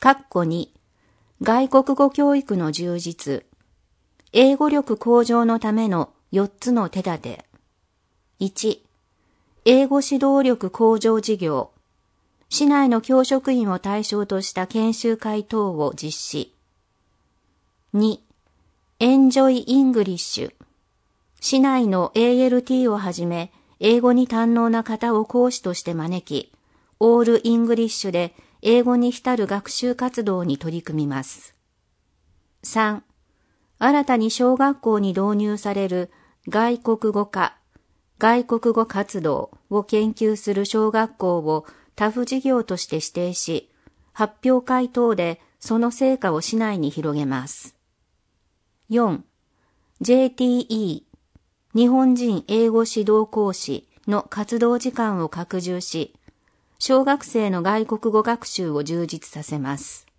2、外国語教育の充実。英語力向上のための4つの手立て。1、英語指導力向上事業。市内の教職員を対象とした研修会等を実施。2、Enjoy English。市内の ALT をはじめ、英語に堪能な方を講師として招き、オールイングリッシュで英語に浸る学習活動に取り組みます。3、新たに小学校に導入される外国語科、外国語活動を研究する小学校をタフ事業として指定し、発表会等でその成果を市内に広げます。4、JTE、日本人英語指導講師の活動時間を拡充し、小学生の外国語学習を充実させます。